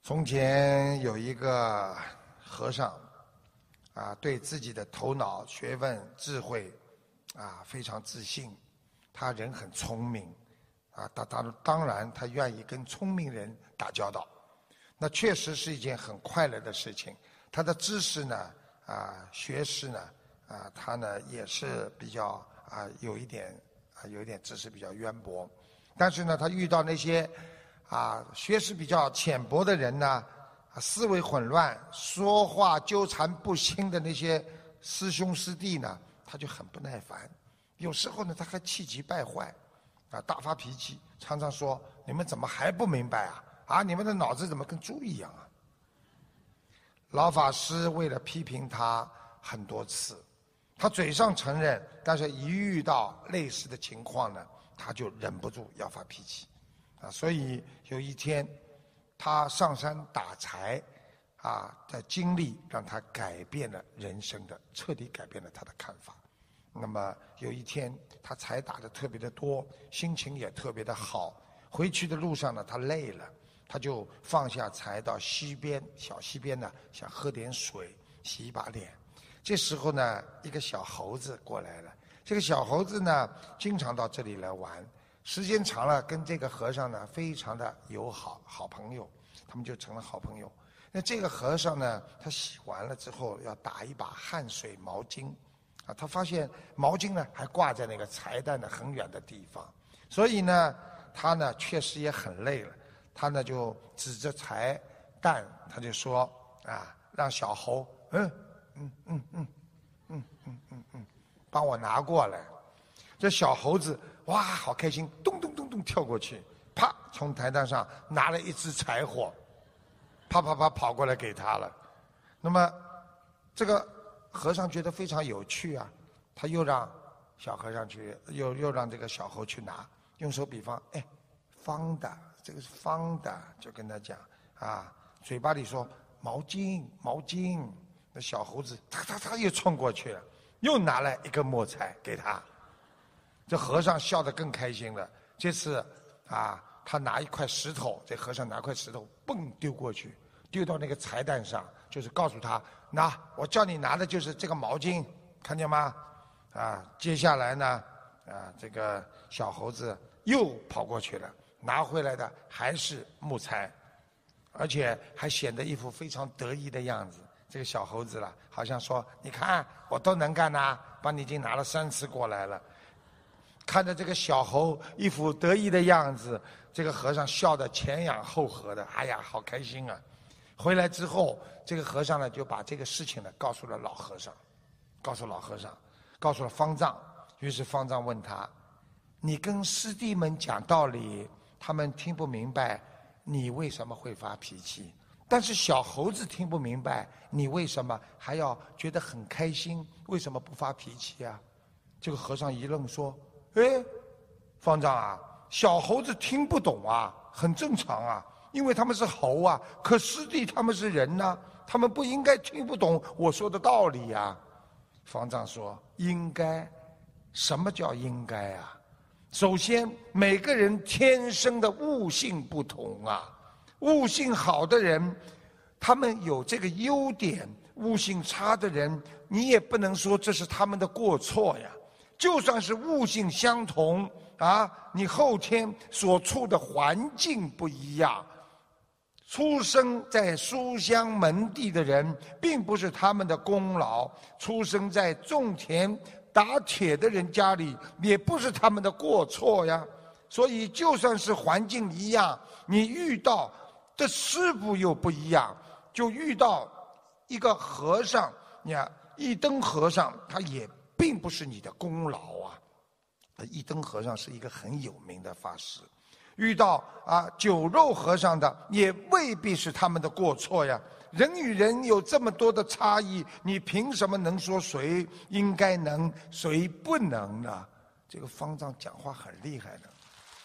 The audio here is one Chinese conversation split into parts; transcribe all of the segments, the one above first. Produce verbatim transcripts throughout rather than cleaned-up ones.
从前有一个和尚，啊，对自己的头脑、学问、智慧，啊，非常自信。他人很聪明，啊，他当当然他愿意跟聪明人打交道，那确实是一件很快乐的事情。他的知识呢，啊，学识呢，啊，他呢也是比较啊有一点啊有一点知识比较渊博，但是呢，他遇到那些啊学识比较浅薄的人呢，啊思维混乱、说话纠缠不清的那些师兄师弟呢，他就很不耐烦。有时候呢，他还气急败坏，啊，大发脾气，常常说：“你们怎么还不明白啊？啊，你们的脑子怎么跟猪一样啊？”老法师为了批评他很多次，他嘴上承认，但是一遇到类似的情况呢，他就忍不住要发脾气，啊，所以有一天，他上山打柴，啊的经历让他改变了人生的，彻底改变了他的看法。那么有一天，他柴打得特别的多，心情也特别的好。回去的路上呢，他累了，他就放下柴到溪边，小溪边呢，想喝点水，洗一把脸。这时候呢，一个小猴子过来了。这个小猴子呢，经常到这里来玩，时间长了，跟这个和尚呢，非常的友好，好朋友，他们就成了好朋友。那这个和尚呢，他洗完了之后，要打一把汗水毛巾。啊，他发现毛巾呢还挂在那个柴担的很远的地方，所以呢，他呢确实也很累了。他呢就指着柴担，他就说：“啊，让小猴，嗯嗯嗯嗯嗯嗯嗯嗯，帮我拿过来。”这小猴子哇，好开心，咚咚咚咚跳过去，啪，从柴担上拿了一支柴火，啪啪啪跑过来给他了。那么这个和尚觉得非常有趣啊，他又让小和尚去，又又让这个小猴去拿，用手比方，哎，方的，这个是方的，就跟他讲啊，嘴巴里说毛巾，毛巾。那小猴子他他他又冲过去了，又拿了一根木材给他。这和尚笑得更开心了。这次啊，他拿一块石头，这和尚拿块石头，蹦丢过去，丢到那个柴担上，就是告诉他。那我叫你拿的就是这个毛巾，看见吗？啊，接下来呢，啊，这个小猴子又跑过去了，拿回来的还是木材，而且还显得一副非常得意的样子。这个小猴子了，好像说：“你看，我都能干呐，帮你已经拿了三次过来了。”看着这个小猴一副得意的样子，这个和尚笑得前仰后合的，哎呀，好开心啊！回来之后，这个和尚呢就把这个事情呢告诉了老和尚，告诉老和尚，告诉了方丈。于是方丈问他：“你跟师弟们讲道理，他们听不明白，你为什么会发脾气？但是小猴子听不明白，你为什么还要觉得很开心？为什么不发脾气啊？”这个和尚一愣说：“哎，方丈啊，小猴子听不懂啊，很正常啊。因为他们是猴啊，可师弟他们是人呐、啊，他们不应该听不懂我说的道理呀、啊。”方丈说：“应该？什么叫应该啊？首先，每个人天生的悟性不同啊。悟性好的人，他们有这个优点；悟性差的人，你也不能说这是他们的过错呀。就算是悟性相同啊，你后天所处的环境不一样。”出生在书香门第的人，并不是他们的功劳；出生在种田打铁的人家里，也不是他们的过错呀。所以，就算是环境一样，你遇到的师傅又不一样。就遇到一个和尚，你看一灯和尚，他也并不是你的功劳啊。一灯和尚是一个很有名的法师。遇到啊酒肉和尚的，也未必是他们的过错呀。人与人有这么多的差异，你凭什么能说谁应该能，谁不能呢？这个方丈讲话很厉害的。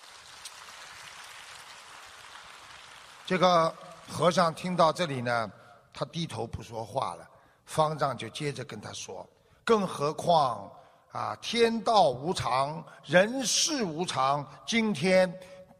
这个和尚听到这里呢，他低头不说话了。方丈就接着跟他说：“更何况啊，天道无常，人事无常。今天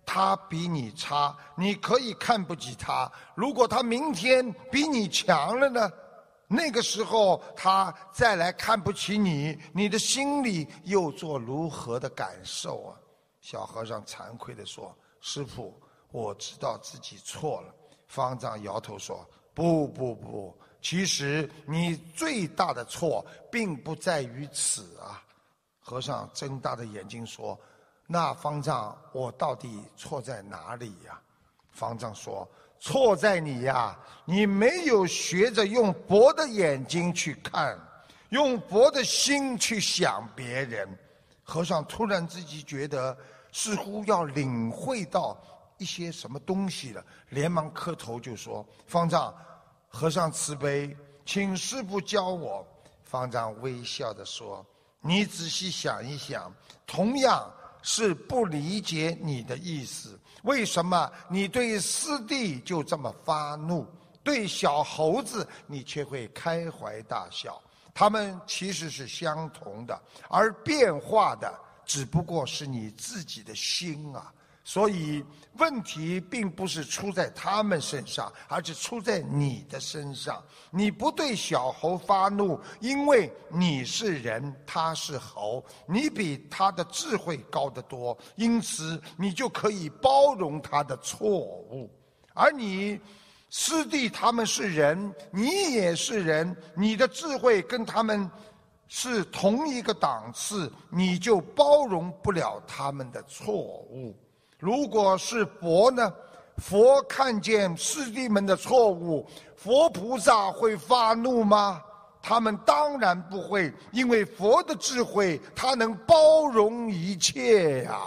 他比你差，你可以看不起他。如果他明天比你强了呢？那个时候他再来看不起你，你的心里又做如何的感受啊？小和尚惭愧地说：师父，我知道自己错了。方丈摇头说：不不不，其实你最大的错并不在于此啊。和尚睁大的眼睛说：那方丈，我到底错在哪里呀？方丈说：错在你呀，你没有学着用佛的眼睛去看，用佛的心去想别人。和尚突然之间觉得似乎要领会到一些什么东西了，连忙磕头就说：方丈，和尚慈悲，请师父教我。方丈微笑地说：你仔细想一想，同样是不理解你的意思，为什么你对师弟就这么发怒，对小猴子你却会开怀大笑？他们其实是相同的，而变化的只不过是你自己的心啊。所以问题并不是出在他们身上，而是出在你的身上。你不对小猴发怒，因为你是人，他是猴，你比他的智慧高得多，因此你就可以包容他的错误。而你师弟他们是人，你也是人，你的智慧跟他们是同一个档次，你就包容不了他们的错误。如果是佛呢？佛看见师弟们的错误，佛菩萨会发怒吗？他们当然不会，因为佛的智慧，他能包容一切呀。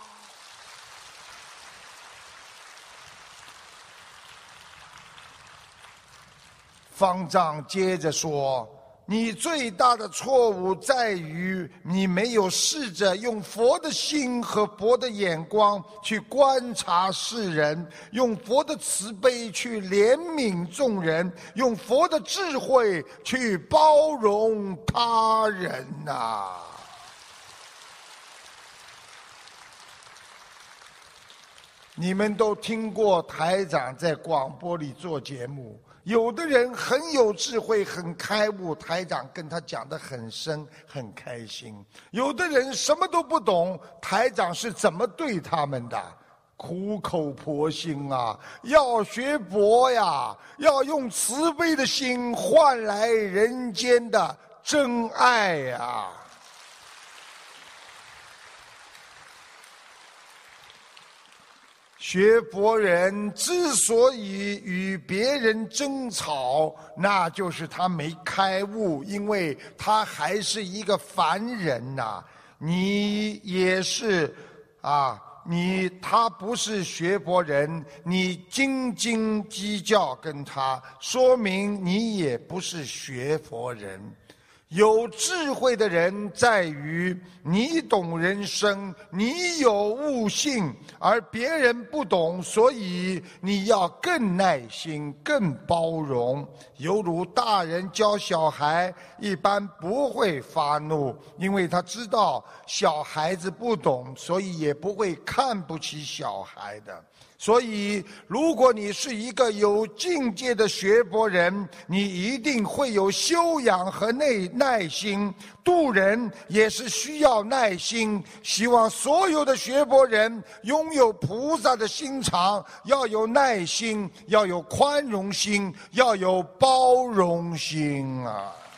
方丈接着说：你最大的错误在于你没有试着用佛的心和佛的眼光去观察世人，用佛的慈悲去怜悯众人，用佛的智慧去包容他人啊。你们都听过台长在广播里做节目，有的人很有智慧很开悟，台长跟他讲得很深很开心；有的人什么都不懂，台长是怎么对他们的？苦口婆心啊，要学佛呀，要用慈悲的心换来人间的真爱呀。学佛人之所以与别人争吵，那就是他没开悟，因为他还是一个凡人呐、啊。你也是啊，你他不是学佛人，你斤斤计较跟他，说明你也不是学佛人。有智慧的人在于你懂人生，你有悟性，而别人不懂，所以你要更耐心更包容。犹如大人教小孩一般不会发怒，因为他知道小孩子不懂，所以也不会看不起小孩的。所以如果你是一个有境界的学佛人，你一定会有修养和耐耐心，度人也是需要耐心。希望所有的学佛人拥有菩萨的心肠，要有耐心，要有宽容心，要有包容心啊。